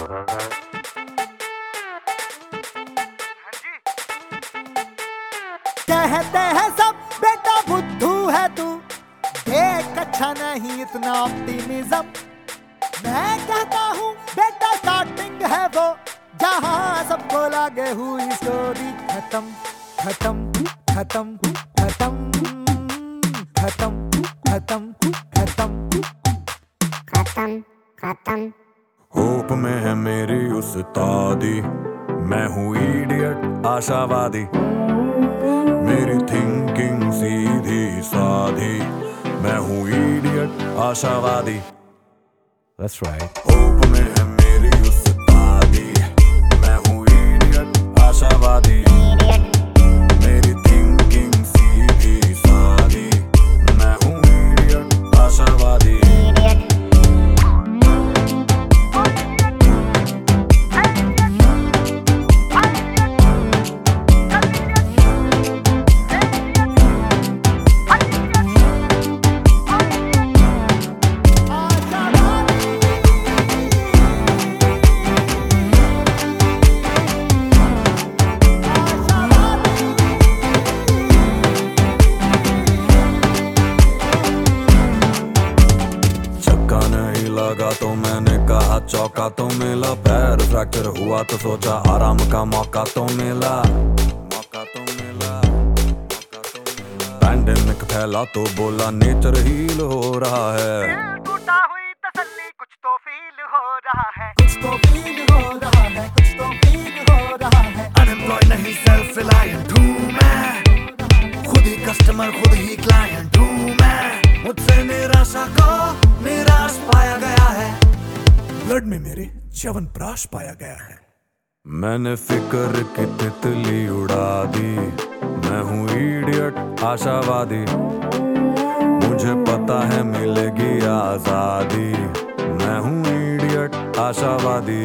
कहते हैं सब बेटा बुद्धू है तू, देख अच्छा नहीं इतना ऑप्टिमिज्म। मैं कहता हूँ बेटा स्टार्टिंग है वो, जहाँ सबको लगे हुई स्टोरी खत्म खत्म खत्म खत्म खत्म खत्म खत्म खत्म खत्म। होप में है मेरी उस्तादी, मैं हूँ इडियट आशावादी। मेरी थिंकिंग सीधी साधी, मैं हूँ इडियट आशावादी। That's right. होप में है मेरी उस्तादी, मैं हूँ इडियट आशावादी। मेरी थिंकिंग सीधी साधी, मैं हूँ इडियट आशावादी। लगा तो मैंने कहा चौका तो मिला, पैर फ्रैक्चर हुआ तो सोचा आराम का मौका तो मिला। पैंडेमिक फैला तो बोला नेचर हील हो रहा है। टूटा हुई तसल्ली कुछ तो फील हो रहा है, कुछ तो फील हो रहा है, कुछ तो फील हो रहा है। अनएम्प्लॉयड नहीं सेल्फ रिलायंट हूँ मैं, खुद ही कस्टमर खुद ही क्लाइंट हूँ मैं। मुझसे निराशा को निराश पाया गया है, ब्लड में मेरे च्यवनप्राश पाया गया है। मैंने फिक्र की तितली उड़ा दी, मैं हूँ इडियट आशावादी। मुझे पता है मिलेगी आजादी, मैं हूँ इडियट आशावादी।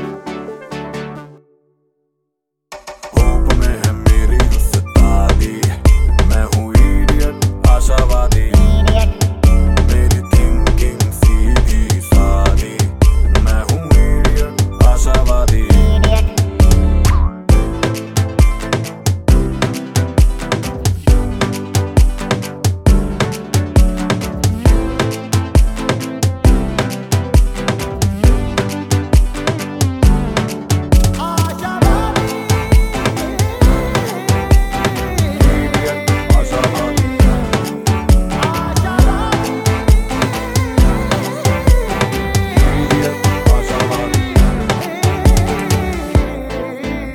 होप में है मेरी उस्तादी, मैं हूँ इडियट आशावादी। मेरी थिंकिंग सीधी सादी, मैं हूँ इडियट आशावादी।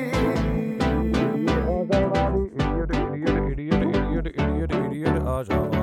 Idiot, idiot, idiot, idiot, idiot, idiot, idiot,